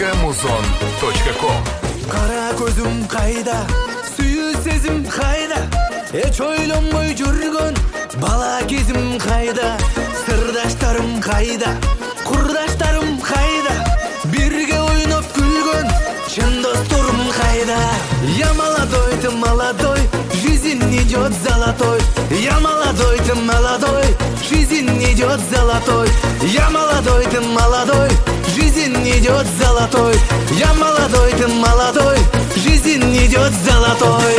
muzon.com. Kara gözüm kayda, suyu sezim kayda, hiç oylanmay жүргөн bala kezim kayda, sırdaşlarım kayda, kurdaşlarım kayda, birge oynap gülgön чын досторым кайда. Я молодой, ты молодой, жизнь идет золотой. Я молодой, ты молодой, жизнь идет золотой. Я молодой, ты молодой, жизнь идет золотой. Я молодой, ты молодой, жизнь идет золотой.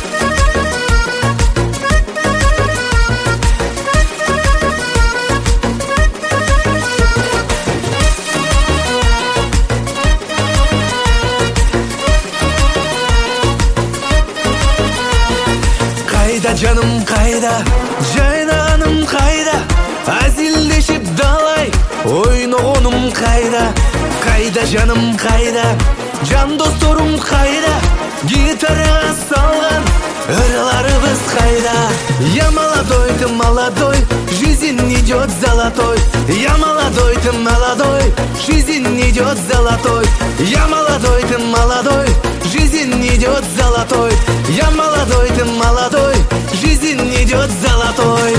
Kayda canım kayda, жайнағаным kayda, azilleşip dalay, oynoğunum kayda. Kayda canım kayda, can dostorum kayda, gitaraga salgan ыраларыбыз kayda. Я молодой, ты молодой, жизнь идет золотой. Я молодой, ты молодой, жизнь идет золотой. Я молодой, ты молодой, жизнь идет золотой. Я молодой, ты молодой, жизнь идет золотой.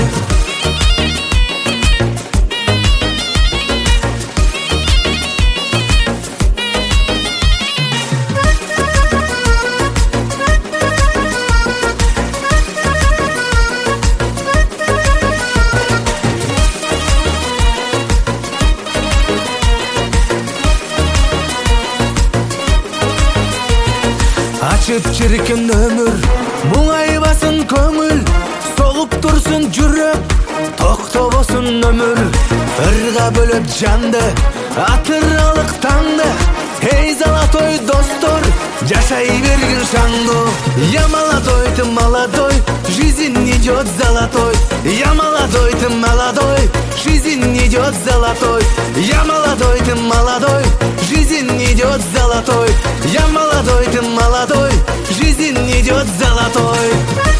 Açıp çirkin ömür, muңайбасын көңіл, соғып тұрсын жүрек, тоқтабасын өмір. Ырға бөліп жанды, атыралық таңды, эй золотой достор, жашай бергін шаңды. Я молодой, ты молодой, жизнь идет золотой. Я молодой, ты молодой, жизнь идет золотой. Я молодой, ты молодой, жизнь идет золотой. Я молодой, ты молодой, жизнь идет золотой.